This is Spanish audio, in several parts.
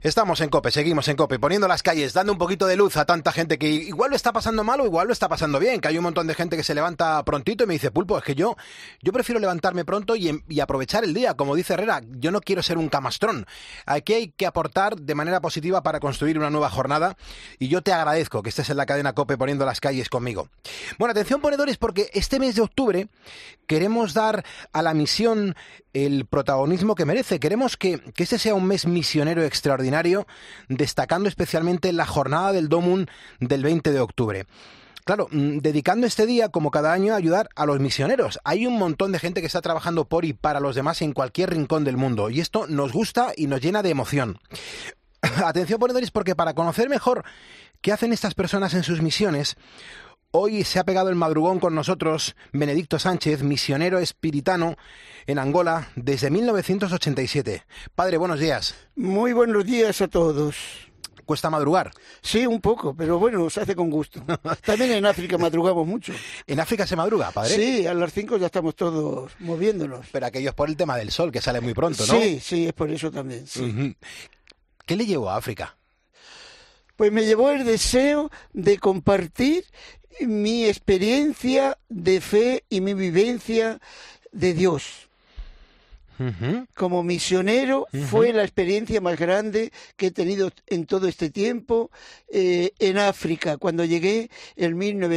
Estamos en COPE, seguimos en COPE, poniendo las calles, dando un poquito de luz a tanta gente que igual lo está pasando mal o igual lo está pasando bien, que hay un montón de gente que se levanta prontito y me dice, Pulpo, es que yo prefiero levantarme pronto y aprovechar el día, como dice Herrera, yo no quiero ser un camastrón. Aquí hay que aportar de manera positiva para construir una nueva jornada y yo te agradezco que estés en la cadena COPE poniendo las calles conmigo. Bueno, atención ponedores, porque este mes de octubre queremos dar a la misión el protagonismo que merece. Queremos que este sea un mes misionero extraordinario, destacando especialmente la jornada del Domum del 20 de octubre. Claro, dedicando este día, como cada año, a ayudar a los misioneros. Hay un montón de gente que está trabajando por y para los demás en cualquier rincón del mundo, y esto nos gusta y nos llena de emoción. Atención ponedores, porque para conocer mejor qué hacen estas personas en sus misiones, hoy se ha pegado el madrugón con nosotros Benedicto Sánchez, misionero espiritano en Angola desde 1987. Padre, buenos días. Muy buenos días a todos. ¿Cuesta madrugar? Sí, un poco, pero bueno, se hace con gusto. También en África madrugamos mucho. ¿En África se madruga, padre? Sí, a las 5 ya estamos todos moviéndonos. Pero aquello es por el tema del sol, que sale muy pronto, ¿no? Sí, es por eso también, sí. Uh-huh. ¿Qué le llevó a África? Pues me llevó el deseo de compartir mi experiencia de fe y mi vivencia de Dios. Uh-huh. Como misionero fue la experiencia más grande que he tenido en todo este tiempo en África, cuando llegué en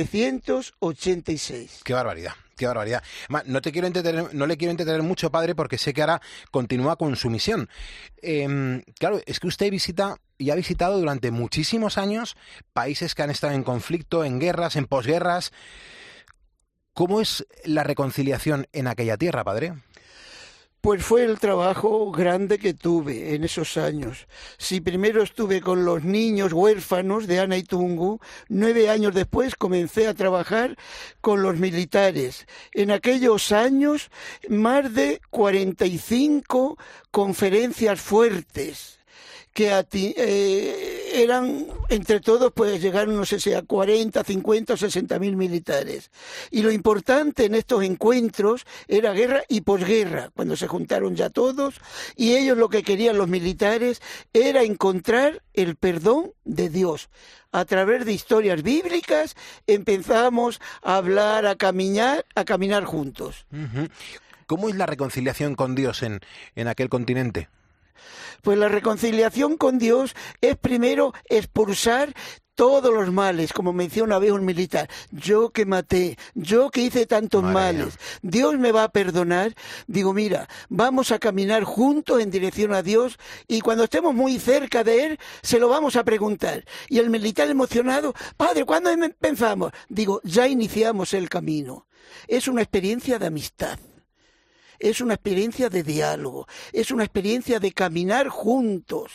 1986. ¡Qué barbaridad! ¡Qué barbaridad! No le quiero entretener mucho, padre, porque sé que ahora continúa con su misión. Claro, es que usted visita y ha visitado durante muchísimos años países que han estado en conflicto, en guerras, en posguerras. ¿Cómo es la reconciliación en aquella tierra, padre? Pues fue el trabajo grande que tuve en esos años. Si primero estuve con los niños huérfanos de Ana y Tungu, 9 años después comencé a trabajar con los militares. En aquellos años, más de 45 conferencias fuertes que eran, entre todos, pues llegaron, no sé si a 40, 50 o 60.000 militares. Y lo importante en estos encuentros era guerra y posguerra, cuando se juntaron ya todos, y ellos lo que querían, los militares, era encontrar el perdón de Dios. A través de historias bíblicas empezamos a hablar, a caminar juntos. Uh-huh. ¿Cómo es la reconciliación con Dios en aquel continente? Pues la reconciliación con Dios es primero expulsar todos los males, como menciona una vez un militar. Yo que maté, yo que hice tantos males, Dios me va a perdonar. Digo, mira, vamos a caminar juntos en dirección a Dios y cuando estemos muy cerca de Él, se lo vamos a preguntar. Y el militar emocionado, padre, ¿cuándo pensamos? Digo, ya iniciamos el camino. Es una experiencia de amistad. Es una experiencia de diálogo, es una experiencia de caminar juntos.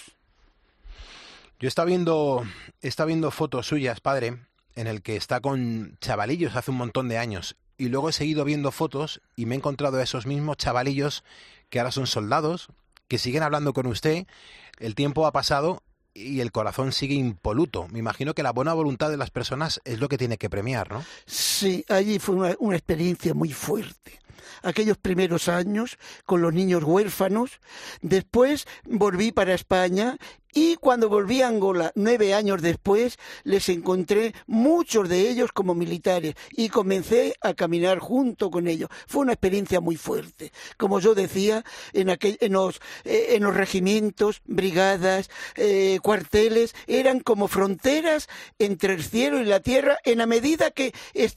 Yo estaba viendo fotos suyas, padre, en el que está con chavalillos hace un montón de años. Y luego he seguido viendo fotos y me he encontrado a esos mismos chavalillos que ahora son soldados, que siguen hablando con usted. El tiempo ha pasado y el corazón sigue impoluto. Me imagino que la buena voluntad de las personas es lo que tiene que premiar, ¿no? Sí, allí fue una experiencia muy fuerte. Aquellos primeros años con los niños huérfanos. Después volví para España y cuando volví a Angola 9 años después les encontré muchos de ellos como militares y comencé a caminar junto con ellos. Fue una experiencia muy fuerte. Como yo decía, en los regimientos, brigadas, cuarteles, eran como fronteras entre el cielo y la tierra en la medida que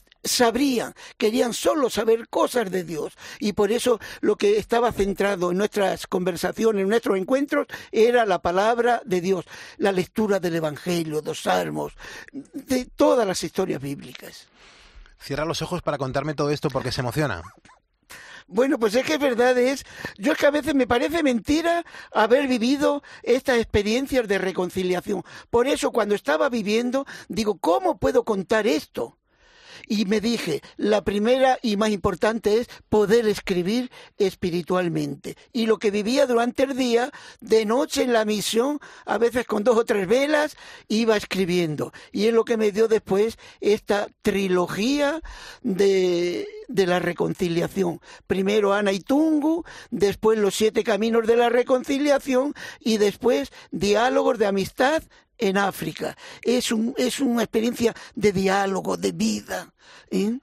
querían solo saber cosas de Dios. Y por eso lo que estaba centrado en nuestras conversaciones, en nuestros encuentros, era la palabra de Dios, la lectura del Evangelio, de los Salmos, de todas las historias bíblicas. Cierra los ojos para contarme todo esto porque se emociona. Bueno, pues es que yo es que a veces me parece mentira haber vivido estas experiencias de reconciliación. Por eso cuando estaba viviendo, digo, ¿cómo puedo contar esto? Y me dije, la primera y más importante es poder escribir espiritualmente. Y lo que vivía durante el día, de noche en la misión, a veces con 2 o 3 velas, iba escribiendo. Y es lo que me dio después esta trilogía de la reconciliación. Primero Ana y Tungu, después los 7 caminos de la reconciliación y después diálogos de amistad en África. Es una experiencia de diálogo, de vida, ¿eh?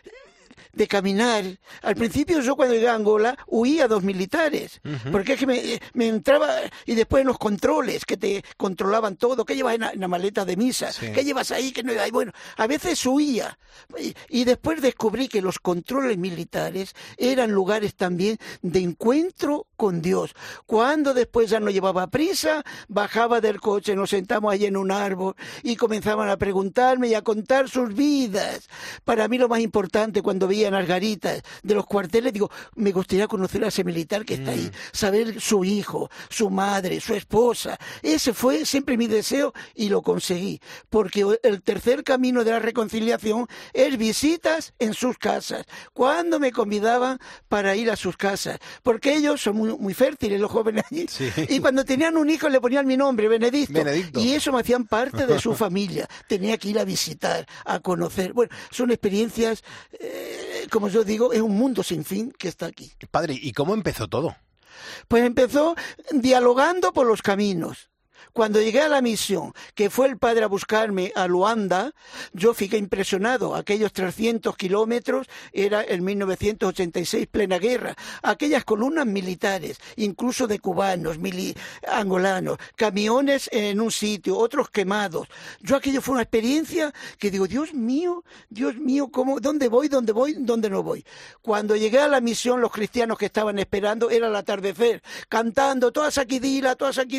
De caminar. Al principio yo cuando llegué a Angola huía a 2 militares, porque es que me entraba, y después en los controles, que te controlaban todo, ¿qué llevas en la maleta de misa? Sí. ¿Qué llevas ahí? Que no, bueno, a veces huía, y después descubrí que los controles militares eran lugares también de encuentro con Dios. Cuando después ya no llevaba prisa, bajaba del coche, nos sentamos allí en un árbol, y comenzaban a preguntarme y a contar sus vidas. Para mí lo más importante cuando veía en las garitas de los cuarteles, digo, me gustaría conocer a ese militar que está ahí, saber su hijo, su madre, su esposa. Ese fue siempre mi deseo y lo conseguí, porque el tercer camino de la reconciliación es visitas en sus casas, cuando me convidaban para ir a sus casas, porque ellos son muy fértiles, los jóvenes allí, sí. Y cuando tenían un hijo le ponían mi nombre, Benedicto, y eso me hacían parte de su familia. Tenía que ir a visitar, a conocer. Bueno, son experiencias como yo digo, es un mundo sin fin que está aquí. Padre, ¿y cómo empezó todo? Pues empezó dialogando por los caminos. Cuando llegué a la misión, que fue el padre a buscarme a Luanda, yo fiqué impresionado. Aquellos 300 kilómetros era en 1986, plena guerra. Aquellas columnas militares, incluso de cubanos, angolanos, camiones en un sitio, otros quemados. Yo aquello fue una experiencia que digo, Dios mío, ¿cómo, dónde voy, dónde no voy? Cuando llegué a la misión, los cristianos que estaban esperando, era el atardecer, cantando, toda Saquidila,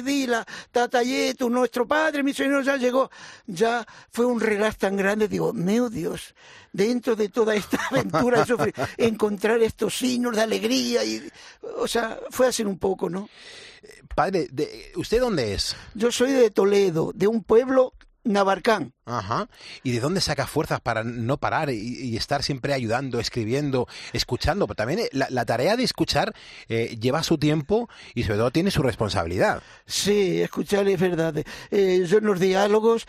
Tatayetu, nuestro Padre misionero ya llegó. Ya fue un relax tan grande, digo, meu Dios, dentro de toda esta aventura de sufrir, encontrar estos signos de alegría, o sea, fue así un poco, ¿no? Padre, ¿usted dónde es? Yo soy de Toledo, de un pueblo Navarcán. Ajá. ¿Y de dónde saca fuerzas para no parar y estar siempre ayudando, escribiendo, escuchando? Pero también la tarea de escuchar lleva su tiempo y sobre todo tiene su responsabilidad. Sí, escuchar es verdad. Yo en los diálogos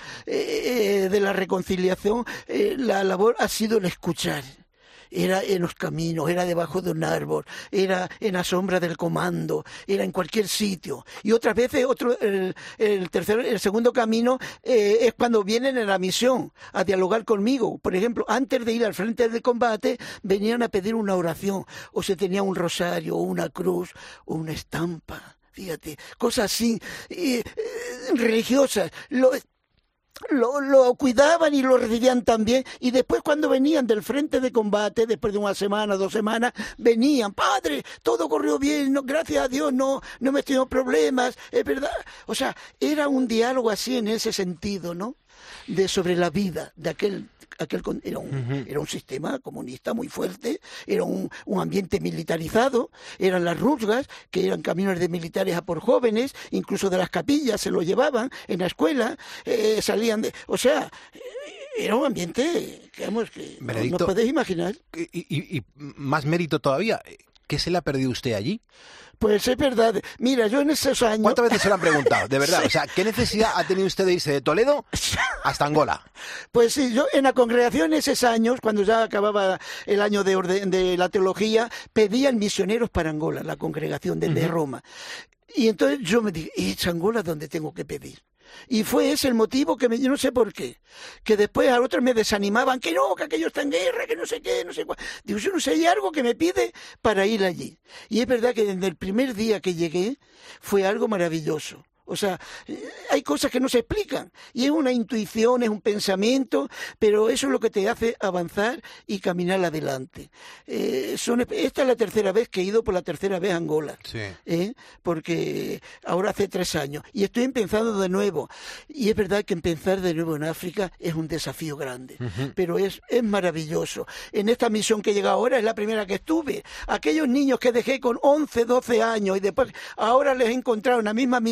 de la reconciliación, la labor ha sido el escuchar. Era en los caminos, era debajo de un árbol, era en la sombra del comando, era en cualquier sitio. Y otras veces el segundo camino es cuando vienen en la misión a dialogar conmigo. Por ejemplo, antes de ir al frente del combate, venían a pedir una oración, o se tenía un rosario, o una cruz, o una estampa. Fíjate, cosas así religiosas. Lo cuidaban y lo recibían también, y después cuando venían del frente de combate, después de 1 semana, 2 semanas, venían, Padre, todo corrió bien, no, gracias a Dios, no hemos tenido problemas, es verdad. O sea, era un diálogo así en ese sentido, ¿no? Sobre la vida de aquel era un sistema comunista muy fuerte, era un ambiente militarizado, eran las rusgas, que eran caminos de militares a por jóvenes, incluso de las capillas se lo llevaban en la escuela, salían de... O sea, era un ambiente, digamos, que no podéis imaginar. Y más mérito todavía, ¿qué se le ha perdido usted allí? Pues es verdad. Mira, yo en esos años... ¿Cuántas veces se lo han preguntado? De verdad, sí. O sea, ¿qué necesidad ha tenido usted de irse de Toledo hasta Angola? Pues sí, yo en la congregación en esos años, cuando ya acababa el año de la teología, pedían misioneros para Angola, la congregación desde Roma. Y entonces yo me dije, ¿es Angola donde tengo que pedir? Y fue ese el motivo que yo no sé por qué, que después a otros me desanimaban, que no, que aquello está en guerra, que no sé qué, no sé cuál. Digo, yo no sé, hay algo que me pide para ir allí. Y es verdad que desde el primer día que llegué fue algo maravilloso. O sea, hay cosas que no se explican y es una intuición, es un pensamiento, pero eso es lo que te hace avanzar y caminar adelante. Esta es la tercera vez que he ido por la tercera vez a Angola, sí. Porque ahora hace 3 años y estoy empezando de nuevo. Y es verdad que empezar de nuevo en África es un desafío grande, pero es maravilloso. En esta misión que llega ahora es la primera que estuve. Aquellos niños que dejé con 11, 12 años y después ahora les he encontrado en la misma misión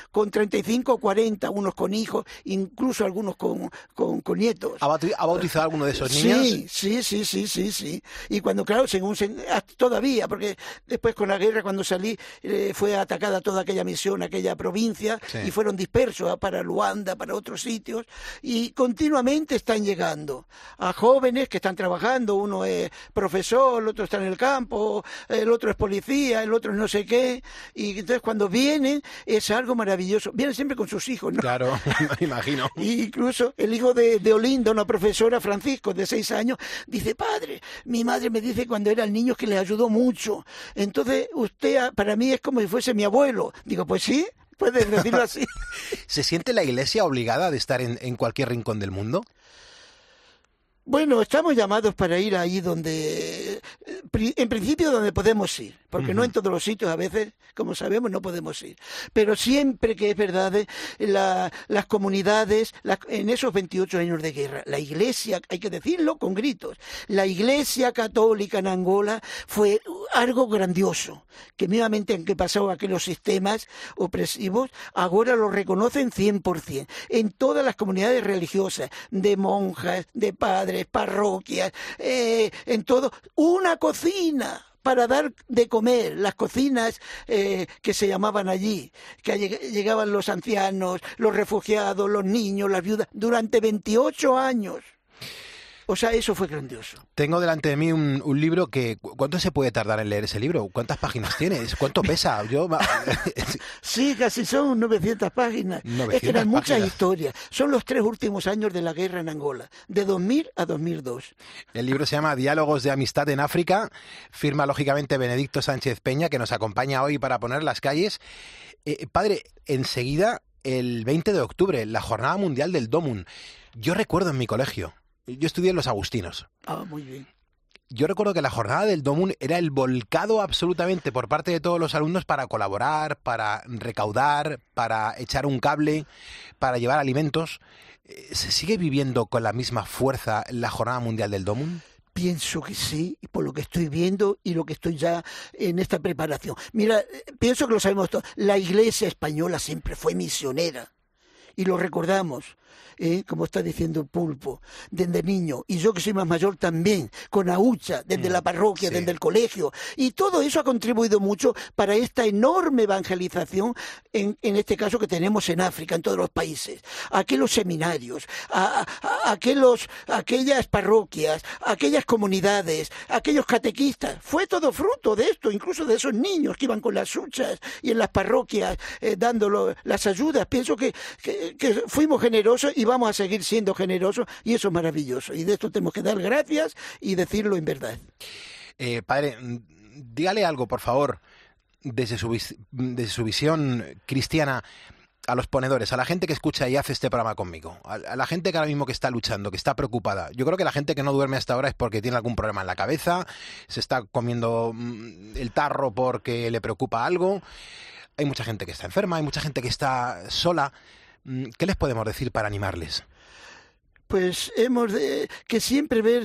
con 35 o 40, unos con hijos, incluso algunos con nietos. ¿Ha bautizado a alguno de esos niños? Sí. Y cuando, claro, todavía, porque después con la guerra, cuando salí, fue atacada toda aquella misión, aquella provincia, Sí. y fueron dispersos para Luanda, para otros sitios, y continuamente están llegando a jóvenes que están trabajando, uno es profesor, el otro está en el campo, el otro es policía, el otro es no sé qué, y entonces cuando vienen es algo maravilloso. Vienen siempre con sus hijos, ¿no? Claro, me imagino. Y incluso el hijo de Olinda, una profesora, Francisco, de 6 años, dice: padre, mi madre me dice cuando era el niño que le ayudó mucho, entonces usted para mí es como si fuese mi abuelo. Digo, pues sí, puedes decirlo así. ¿Se siente la Iglesia obligada de estar en cualquier rincón del mundo? Bueno, estamos llamados para ir ahí donde, en principio donde podemos ir, porque no en todos los sitios a veces, como sabemos, no podemos ir. Pero siempre que es verdad, las comunidades, en esos 28 años de guerra, la Iglesia, hay que decirlo con gritos, la Iglesia católica en Angola fue algo grandioso, que nuevamente aunque pasado aquellos sistemas opresivos, ahora lo reconocen 100%, en todas las comunidades religiosas, de monjas, de padres, parroquias, en todo, una cocina para dar de comer, las cocinas que se llamaban allí, que llegaban los ancianos, los refugiados, los niños, las viudas, durante 28 años. O sea, eso fue grandioso. Tengo delante de mí un libro que... ¿Cuánto se puede tardar en leer ese libro? ¿Cuántas páginas tienes? ¿Cuánto pesa? Sí, casi son 900 páginas. 900 es que eran muchas páginas. historias. Son los 3 últimos años de la guerra en Angola, de 2000 a 2002. El libro se llama Diálogos de Amistad en África. Firma, lógicamente, Benedicto Sánchez Peña, que nos acompaña hoy para poner las calles. Padre, enseguida, el 20 de octubre, la Jornada Mundial del Domun. Yo recuerdo en mi colegio... Yo estudié en los Agustinos. Ah, muy bien. Yo recuerdo que la jornada del Domun era el volcado absolutamente por parte de todos los alumnos para colaborar, para recaudar, para echar un cable, para llevar alimentos. ¿Se sigue viviendo con la misma fuerza la Jornada Mundial del Domun? Pienso que sí, por lo que estoy viendo y lo que estoy ya en esta preparación. Mira, pienso que lo sabemos todos. La Iglesia española siempre fue misionera. Y lo recordamos, como está diciendo Pulpo, desde niño. Y yo que soy más mayor también, con Aúcha, desde la parroquia, sí. desde el colegio. Y todo eso ha contribuido mucho para esta enorme evangelización, en este caso que tenemos en África, en todos los países. Aquellos seminarios, aquellas parroquias, aquellas comunidades, aquellos catequistas. Fue todo fruto de esto, incluso de esos niños que iban con las huchas y en las parroquias dando las ayudas. Pienso que fuimos generosos y vamos a seguir siendo generosos, y eso es maravilloso, y de esto tenemos que dar gracias y decirlo en verdad. Padre, dígale algo, por favor, desde su visión cristiana, a los ponedores, a la gente que escucha y hace este programa conmigo, a la gente que ahora mismo que está luchando, que está preocupada. Yo creo que la gente que no duerme hasta ahora es porque tiene algún problema en la cabeza, se está comiendo el tarro porque le preocupa algo. Hay mucha gente que está enferma, hay mucha gente que está sola. ¿Qué les podemos decir para animarles? Pues hemos de que siempre ver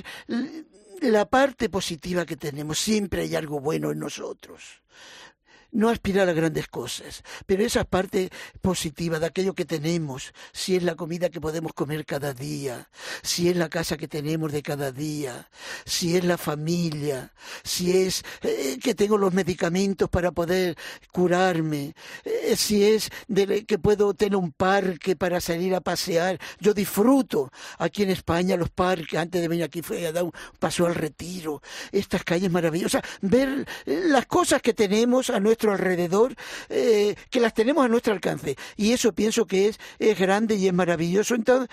la parte positiva que tenemos. Siempre hay algo bueno en nosotros. No aspirar a grandes cosas, pero esa parte positiva de aquello que tenemos, si es la comida que podemos comer cada día, si es la casa que tenemos de cada día, si es la familia, si es que tengo los medicamentos para poder curarme, si es que puedo tener un parque para salir a pasear. Yo disfruto aquí en España los parques. Antes de venir aquí fui a dar un paseo al Retiro. Estas calles maravillosas, ver las cosas que tenemos a nuestro alrededor, que las tenemos a nuestro alcance, y eso pienso que es grande y es maravilloso. Entonces,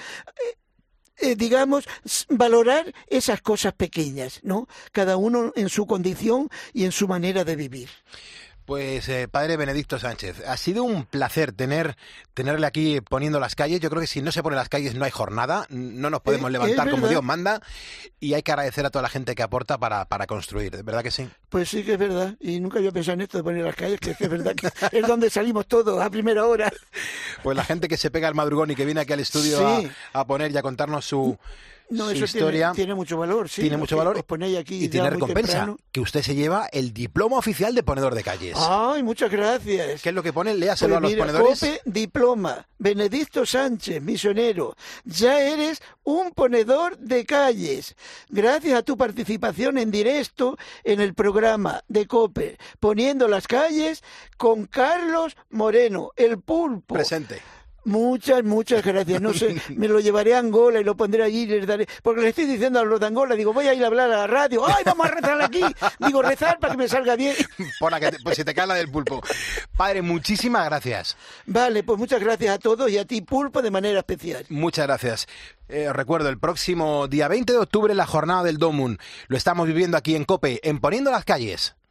digamos, valorar esas cosas pequeñas, ¿no? Cada uno en su condición y en su manera de vivir. Pues padre Benedicto Sánchez, ha sido un placer tenerle aquí poniendo las calles. Yo creo que si no se pone las calles no hay jornada, no nos podemos levantar como Dios manda, y hay que agradecer a toda la gente que aporta para construir, ¿verdad que sí? Pues sí que es verdad, y nunca había pensado en esto de poner las calles, que es verdad que es donde salimos todos a primera hora. Pues la gente que se pega al madrugón y que viene aquí al estudio sí. a poner y a contarnos No, su eso historia. tiene mucho valor, sí. Tiene mucho valor Os ponéis aquí y tiene ya muy recompensa, temprano. que usted se lleva el diploma oficial de ponedor de calles. Ay, muchas gracias. ¿Qué es lo que pone? Léaselo Pues a los mira, ponedores. COPE, diploma, Benedicto Sánchez, misionero. Ya eres un ponedor de calles. Gracias a tu participación en directo en el programa de COPE, Poniendo las calles, con Carlos Moreno, el pulpo. Presente. Muchas gracias. No sé, me lo llevaré a Angola y lo pondré allí y les daré. Porque le estoy diciendo a los de Angola, digo, voy a ir a hablar a la radio. ¡Ay, vamos a rezar aquí! Digo, rezar para que me salga bien. Pues se te cae la del pulpo. Padre, muchísimas gracias. Vale, pues muchas gracias a todos y a ti, pulpo, de manera especial. Muchas gracias. Recuerdo, el próximo día 20 de octubre, la jornada del Domun. Lo estamos viviendo aquí en COPE, en Poniendo las calles.